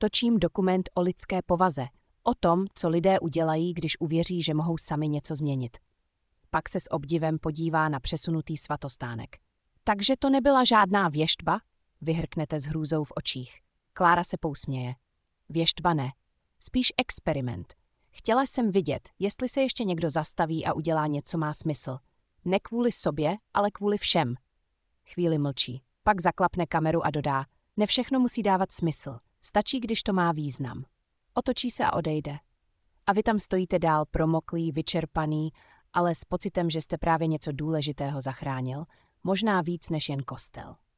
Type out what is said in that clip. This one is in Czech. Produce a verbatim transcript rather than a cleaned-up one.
Točím dokument o lidské povaze, o tom, co lidé udělají, když uvěří, že mohou sami něco změnit. Pak se s obdivem podívá na přesunutý svatostánek. Takže to nebyla žádná věštba? Vyhrknete s hrůzou v očích. Klára se pousměje. Věštba ne. Spíš experiment. Chtěla jsem vidět, jestli se ještě někdo zastaví a udělá něco má smysl. Ne kvůli sobě, ale kvůli všem. Chvíli mlčí. Pak zaklapne kameru a dodá, ne všechno musí dávat smysl. Stačí, když to má význam. Otočí se a odejde. A vy tam stojíte dál promoklý, vyčerpaný, ale s pocitem, že jste právě něco důležitého zachránil, možná víc než jen kostel.